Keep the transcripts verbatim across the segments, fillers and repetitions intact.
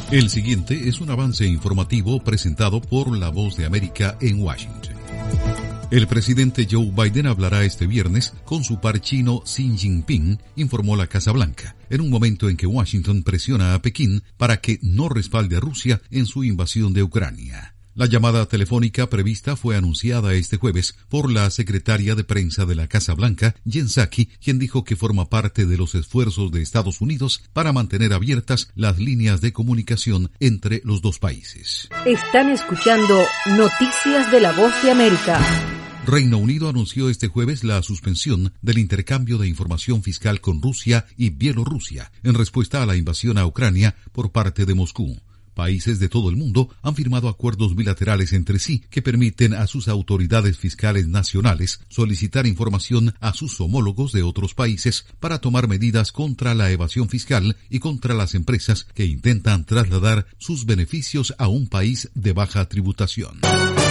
El siguiente es un avance informativo presentado por La Voz de América en Washington. El presidente Joe Biden hablará este viernes con su par chino Xi Jinping, informó la Casa Blanca, en un momento en que Washington presiona a Pekín para que no respalde a Rusia en su invasión de Ucrania. La llamada telefónica prevista fue anunciada este jueves por la secretaria de prensa de la Casa Blanca, Jen Psaki, quien dijo que forma parte de los esfuerzos de Estados Unidos para mantener abiertas las líneas de comunicación entre los dos países. Están escuchando Noticias de la Voz de América. Reino Unido anunció este jueves la suspensión del intercambio de información fiscal con Rusia y Bielorrusia en respuesta a la invasión a Ucrania por parte de Moscú. Países de todo el mundo han firmado acuerdos bilaterales entre sí que permiten a sus autoridades fiscales nacionales solicitar información a sus homólogos de otros países para tomar medidas contra la evasión fiscal y contra las empresas que intentan trasladar sus beneficios a un país de baja tributación.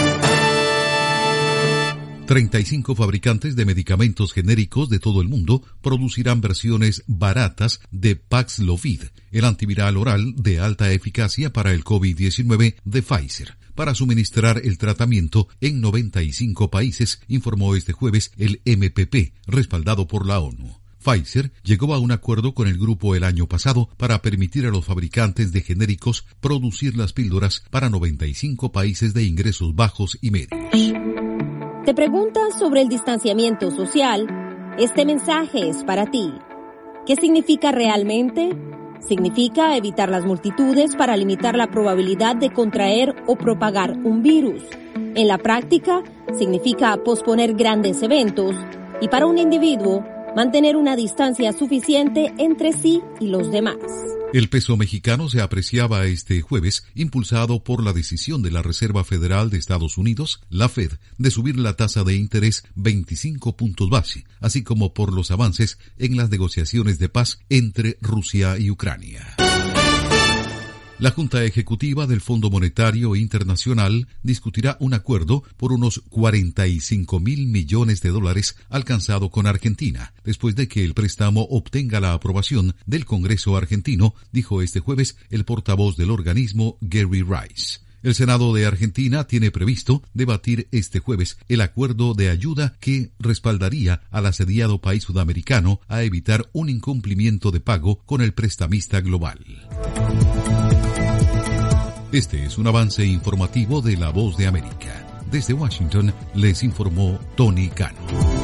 treinta y cinco fabricantes de medicamentos genéricos de todo el mundo producirán versiones baratas de Paxlovid, el antiviral oral de alta eficacia para el COVID diecinueve de Pfizer, para suministrar el tratamiento en noventa y cinco países, informó este jueves el M P P, respaldado por la ONU. Pfizer llegó a un acuerdo con el grupo el año pasado para permitir a los fabricantes de genéricos producir las píldoras para noventa y cinco países de ingresos bajos y medios. ¿Te preguntas sobre el distanciamiento social? Este mensaje es para ti. ¿Qué significa realmente? Significa evitar las multitudes para limitar la probabilidad de contraer o propagar un virus. En la práctica, significa posponer grandes eventos y para un individuo, mantener una distancia suficiente entre sí y los demás. El peso mexicano se apreciaba este jueves, impulsado por la decisión de la Reserva Federal de Estados Unidos, la Fed, de subir la tasa de interés veinticinco puntos base, así como por los avances en las negociaciones de paz entre Rusia y Ucrania. La Junta Ejecutiva del Fondo Monetario Internacional discutirá un acuerdo por unos cuarenta y cinco mil millones de dólares alcanzado con Argentina, después de que el préstamo obtenga la aprobación del Congreso argentino, dijo este jueves el portavoz del organismo, Gary Rice. El Senado de Argentina tiene previsto debatir este jueves el acuerdo de ayuda que respaldaría al asediado país sudamericano a evitar un incumplimiento de pago con el prestamista global. Este es un avance informativo de La Voz de América. Desde Washington les informó Tony Cano.